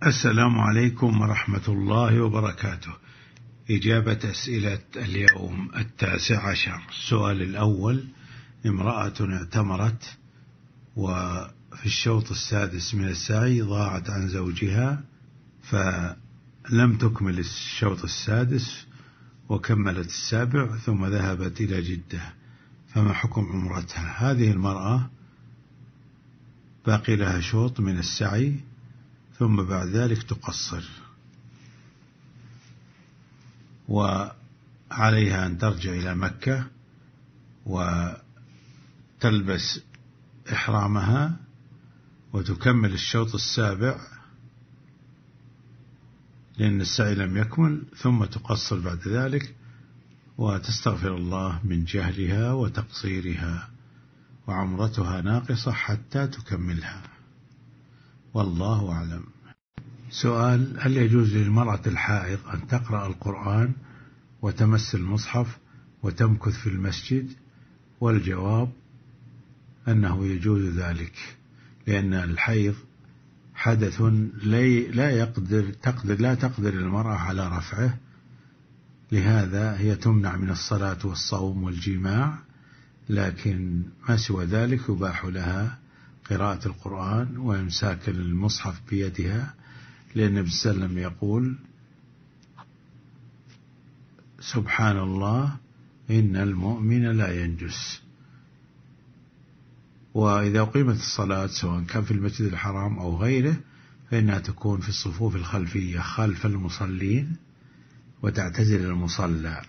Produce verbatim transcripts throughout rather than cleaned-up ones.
السلام عليكم ورحمة الله وبركاته. إجابة أسئلة اليوم التاسع عشر. السؤال الأول: امرأة اعتمرت وفي الشوط السادس من السعي ضاعت عن زوجها فلم تكمل الشوط السادس وكملت السابع ثم ذهبت إلى جدة، فما حكم عمرتها؟ هذه المرأة باقي لها شوط من السعي ثم بعد ذلك تقصر، وعليها أن ترجع إلى مكة وتلبس إحرامها وتكمل الشوط السابع لأن السعي لم يكمل، ثم تقصر بعد ذلك وتستغفر الله من جهلها وتقصيرها، وعمرتها ناقصة حتى تكملها، والله أعلم. سؤال: هل يجوز للمرأة الحائض أن تقرأ القرآن وتمس المصحف وتمكث في المسجد؟ والجواب أنه يجوز ذلك، لأن الحيض حدث لا يقدر تقدر لا تقدر المرأة على رفعه، لهذا هي تمنع من الصلاة والصوم والجماع، لكن ما سوى ذلك يباح لها قراءة القرآن وإمساك المصحف بيدها، لأن النبي صلى الله عليه وسلم يقول: سبحان الله إن المؤمن لا ينجس. وإذا أقيمت الصلاة سواء كان في المسجد الحرام أو غيره فإنها تكون في الصفوف الخلفية خلف المصلين وتعتزل المصلى.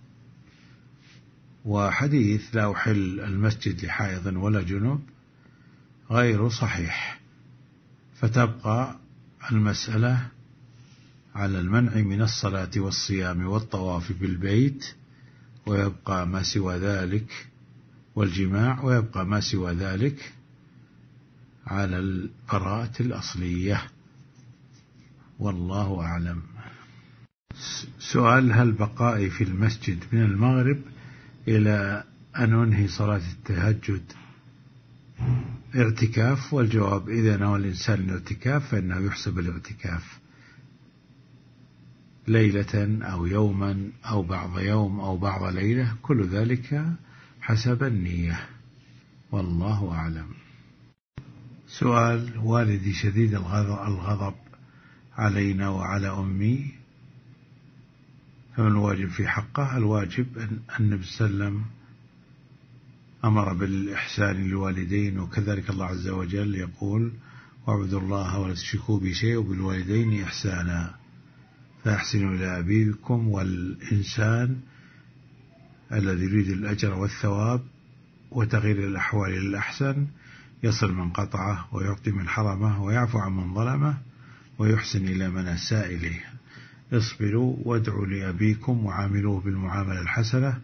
وحديث لا أحل المسجد لحائض ولا جنب غير صحيح، فتبقى المسألة على المنع من الصلاة والصيام والطواف بالبيت، ويبقى ما سوى ذلك والجماع، ويبقى ما سوى ذلك على البراءة الأصلية، والله أعلم. سؤال: هل بقائي في المسجد من المغرب إلى أن أنهي صلاة التهجد اعتكاف؟ والجواب: إذا نوى الإنسان الاعتكاف فإنه يحسب الاعتكاف ليلة أو يوما أو بعض يوم أو بعض ليلة، كل ذلك حسب النية، والله أعلم. سؤال: والدي شديد الغضب علينا وعلى أمي، فما الواجب في حقه؟ الواجب أن النبي صلى الله عليه وسلم أمر بالإحسان للوالدين، وكذلك الله عز وجل يقول: واعبدوا الله ولا تشركوا به شيئا وبالوالدين إحسانا، فأحسنوا إلى أبيكم. والإنسان الذي يريد الأجر والثواب وتغيير الأحوال للأحسن يصل من قطعه ويعطي من حرمه ويعفو عن من ظلمه ويحسن إلى من أساء إليه. اصبروا وادعوا لأبيكم وعاملوه بالمعاملة الحسنة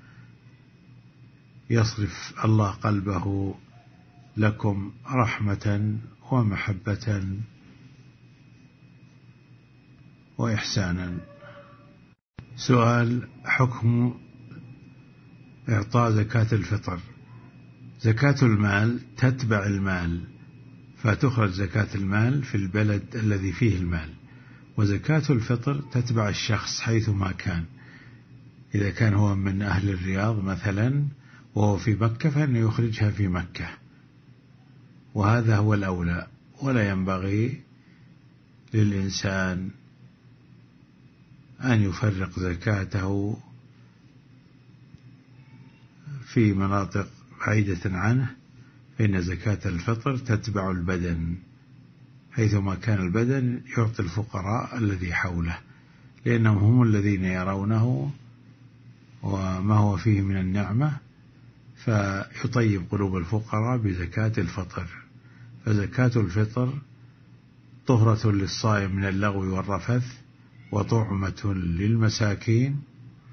يصرف الله قلبه لكم رحمة ومحبة وإحسانا. سؤال: حكم إعطاء زكاة الفطر. زكاة المال تتبع المال، فتخرج زكاة المال في البلد الذي فيه المال، وزكاة الفطر تتبع الشخص حيثما كان. إذا كان هو من أهل الرياض مثلا وهو في مكة فإنه يخرجها في مكة، وهذا هو الأولى، ولا ينبغي للإنسان أن يفرق زكاته في مناطق بعيدة عنه، فإن زكاة الفطر تتبع البدن، حيثما كان البدن يعطي الفقراء الذي حوله، لأنهم هم الذين يرونه وما هو فيه من النعمة، فيطيب قلوب الفقراء بزكاة الفطر. فزكاة الفطر طهرة للصائم من اللغو والرفث، وطعمة للمساكين،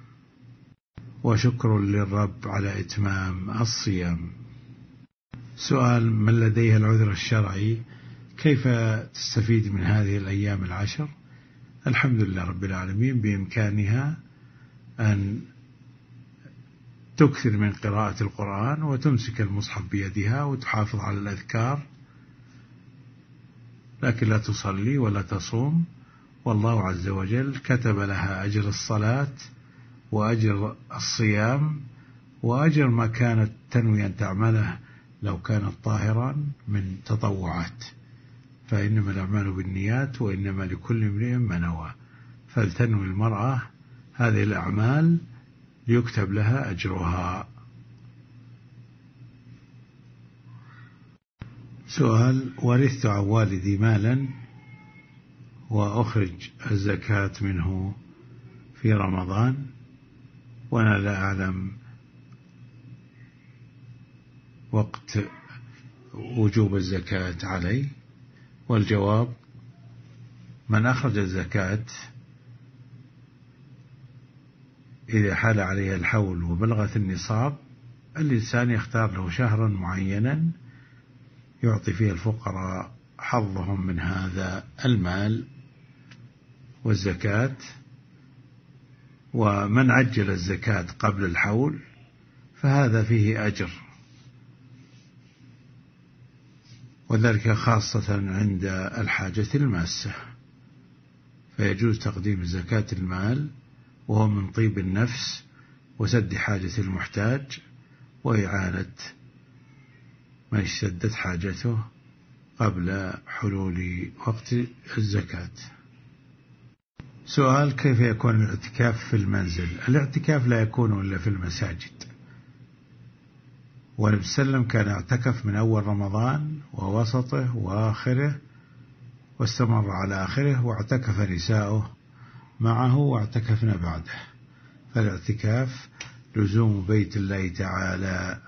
وشكر للرب على إتمام الصيام. سؤال: من لديها العذر الشرعي كيف تستفيد من هذه الأيام العشر؟ الحمد لله رب العالمين، بإمكانها أن تكثر من قراءة القرآن وتمسك المصحف بيدها وتحافظ على الأذكار لكن لا تصلي ولا تصوم، والله عز وجل كتب لها أجر الصلاة وأجر الصيام وأجر ما كانت تنوي أن تعمله لو كانت طاهرا من تطوعات، فإنما الأعمال بالنيات وإنما لكل امرئ ما نوى، فلتنوي المرأة هذه الأعمال ليكتب لها أجرها. سؤال: ورثت عن والدي مالا وأخرج الزكاة منه في رمضان وأنا لا أعلم وقت وجوب الزكاة علي. والجواب: من أخرج الزكاة إذا حال عليها الحول وبلغت النصاب، الإنسان يختار له شهرا معينا يعطي فيه الفقراء حظهم من هذا المال والزكاة. ومن عجل الزكاة قبل الحول فهذا فيه أجر، وذلك خاصة عند الحاجة الماسة، فيجوز تقديم زكاة المال وهو من طيب النفس وسد حاجة المحتاج وإعانة من اشتدت حاجته قبل حلول وقت الزكاة. سؤال: كيف يكون الاعتكاف في المنزل؟ الاعتكاف لا يكون إلا في المساجد، والنبي صلى الله عليه وسلم كان اعتكف من أول رمضان ووسطه وآخره واستمر على آخره، واعتكف نساؤه معه واعتكفنا بعده. فالاعتكاف لزوم بيت الله تعالى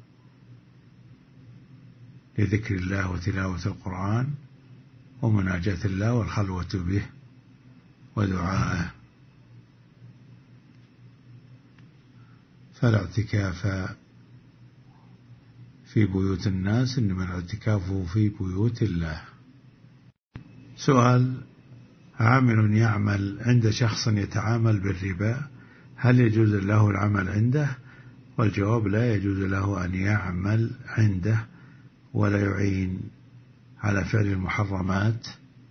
لذكر الله وتلاوة القرآن ومناجاة الله والخلوة به ودعائه، فلا اعتكاف في بيوت الناس، إنما الاعتكاف في بيوت الله. سؤال: عامل يعمل عند شخص يتعامل بالربا، هل يجوز له العمل عنده؟ والجواب: لا يجوز له أن يعمل عنده ولا يعين على فعل المحرمات،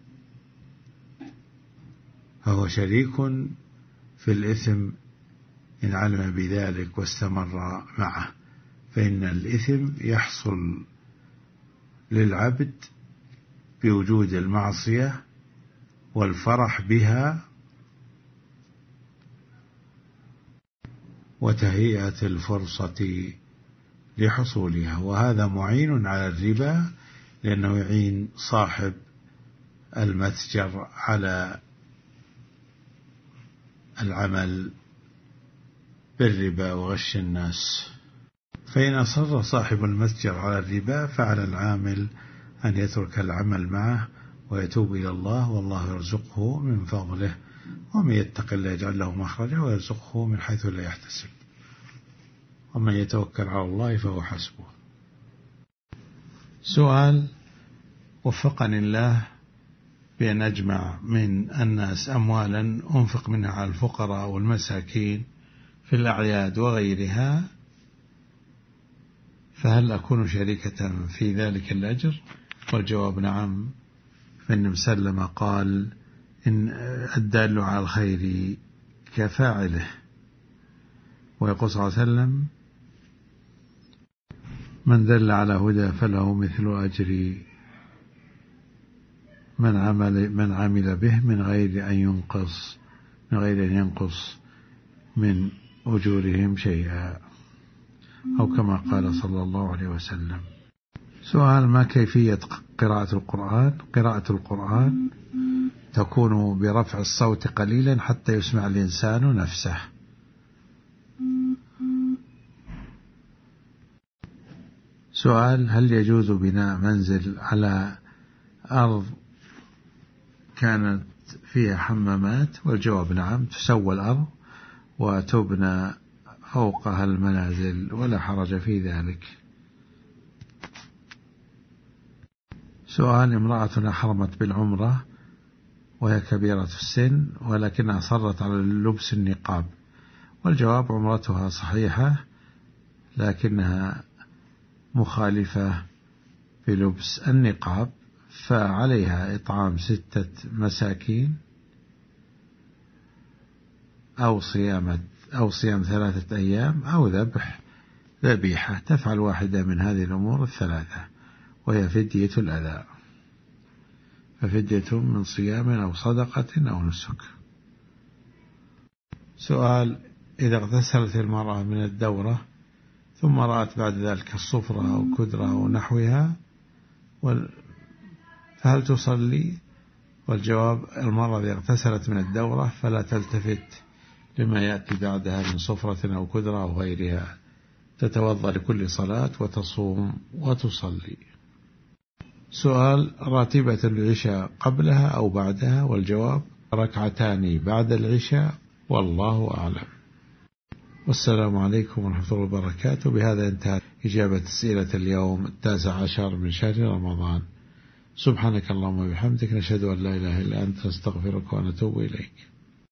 فهو شريك في الإثم إن علم بذلك واستمر معه، فإن الإثم يحصل للعبد بوجود المعصية والفرح بها وتهيئة الفرصة لحصولها، وهذا معين على الربا لأنه يعين صاحب المتجر على العمل بالربا وغش الناس. فإن أصر صاحب المتجر على الربا فعلى العامل أن يترك العمل معه ويتوب إلى الله، والله يرزقه من فضله، ومن يتق الله يجعل له مخرجا ويرزقه من حيث لا يحتسب، ومن يتوكل على الله فهو حسبه. سؤال: وفقني الله بأن أجمع من الناس أموالا أنفق منها على الفقراء والمساكين في الأعياد وغيرها، فهل أكون شريكة في ذلك الأجر؟ والجواب: نعم، فإن مسلم قال: إن الدال على الخير كفاعله. ويقول صلى الله عليه وسلم: من دل على هدى فله مثل أجر من عمل من عمل به من غير أن ينقص من غير أن ينقص من أجورهم شيئا، أو كما قال صلى الله عليه وسلم. سؤال: ما كيفية قراءة القرآن؟ قراءة القرآن تكون برفع الصوت قليلا حتى يسمع الإنسان نفسه. سؤال: هل يجوز بناء منزل على أرض كانت فيها حمامات؟ والجواب: نعم، تسوى الأرض وتبنى فوقها المنازل ولا حرج في ذلك. سؤال: امرأة أحرمت بالعمرة وهي كبيرة في السن ولكنها صرت على لبس النقاب، والجواب: عمرتها صحيحة لكنها مخالفة بلبس النقاب، فعليها إطعام ستة مساكين أو صيام أو صيام ثلاثة أيام أو ذبح ذبيحة، تفعل واحدة من هذه الأمور الثلاثة، وهي فدية الأذى، ففدية من صيام أو صدقة أو نسك. سؤال: إذا اغتسلت المرأة من الدورة ثم رأت بعد ذلك الصفرة أو كدرة أو نحوها فهل تصلي؟ والجواب: المرأة إذا اغتسلت من الدورة فلا تلتفت لما يأتي بعدها من صفرة أو كدرة أو غيرها، تتوضأ لكل صلاة وتصوم وتصلي. سؤال: راتبة العشاء قبلها أو بعدها؟ والجواب: ركعتان بعد العشاء، والله أعلم. والسلام عليكم ورحمة الله وبركاته. بهذا انتهت إجابة أسئلة اليوم التاسع عشر من شهر رمضان. سبحانك اللهم وبحمدك، نشهد أن لا إله إلا أنت، نستغفرك ونتوب إليك.